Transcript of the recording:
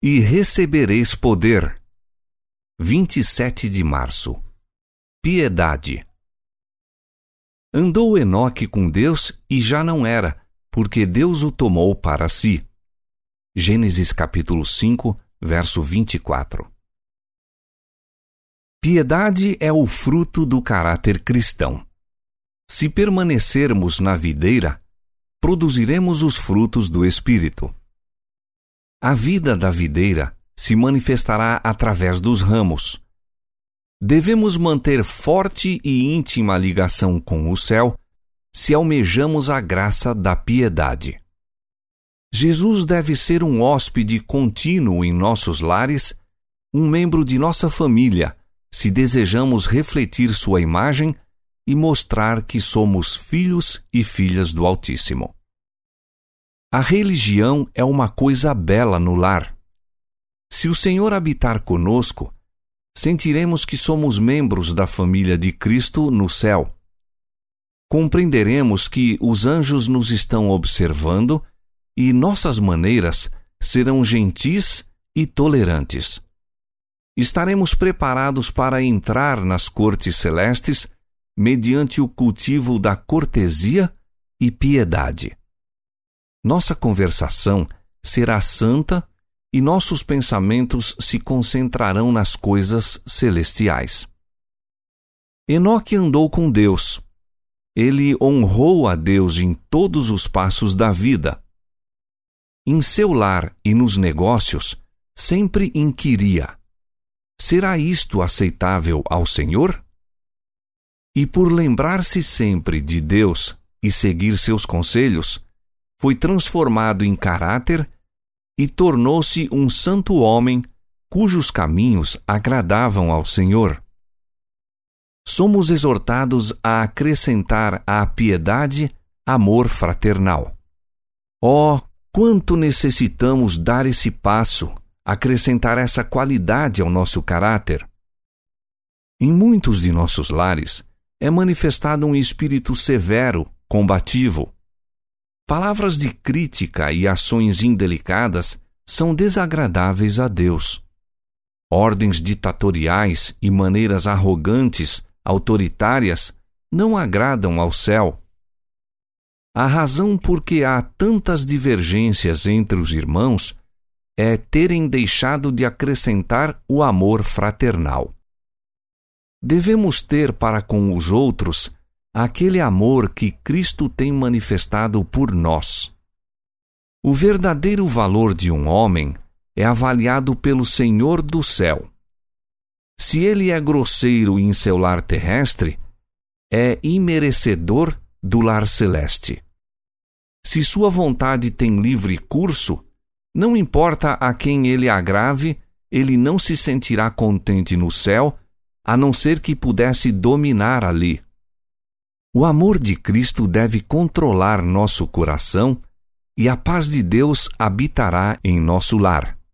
e recebereis poder. 27 de março. Piedade. Andou Enoque com Deus e já não era, porque Deus o tomou para si. Gênesis capítulo 5, verso 24. Piedade é o fruto do caráter cristão. Se permanecermos na videira, produziremos os frutos do Espírito. A vida da videira se manifestará através dos ramos. Devemos manter forte e íntima ligação com o céu se almejamos a graça da piedade. Jesus deve ser um hóspede contínuo em nossos lares, um membro de nossa família, se desejamos refletir sua imagem e mostrar que somos filhos e filhas do Altíssimo. A religião é uma coisa bela no lar. Se o Senhor habitar conosco, sentiremos que somos membros da família de Cristo no céu. Compreenderemos que os anjos nos estão observando e nossas maneiras serão gentis e tolerantes. Estaremos preparados para entrar nas cortes celestes mediante o cultivo da cortesia e piedade. Nossa conversação será santa e nossos pensamentos se concentrarão nas coisas celestiais. Enoque andou com Deus. Ele honrou a Deus em todos os passos da vida. Em seu lar e nos negócios, sempre inquiria: será isto aceitável ao Senhor? E por lembrar-se sempre de Deus e seguir seus conselhos, foi transformado em caráter e tornou-se um santo homem cujos caminhos agradavam ao Senhor. Somos exortados a acrescentar à piedade amor fraternal. Oh, quanto necessitamos dar esse passo, acrescentar essa qualidade ao nosso caráter! Em muitos de nossos lares é manifestado um espírito severo, combativo. Palavras de crítica e ações indelicadas são desagradáveis a Deus. Ordens ditatoriais e maneiras arrogantes, autoritárias, não agradam ao céu. A razão por que há tantas divergências entre os irmãos é terem deixado de acrescentar o amor fraternal. Devemos ter para com os outros aquele amor que Cristo tem manifestado por nós. O verdadeiro valor de um homem é avaliado pelo Senhor do céu. Se ele é grosseiro em seu lar terrestre, é imerecedor do lar celeste. Se sua vontade tem livre curso, não importa a quem ele agrave, ele não se sentirá contente no céu, a não ser que pudesse dominar ali. O amor de Cristo deve controlar nosso coração e a paz de Deus habitará em nosso lar.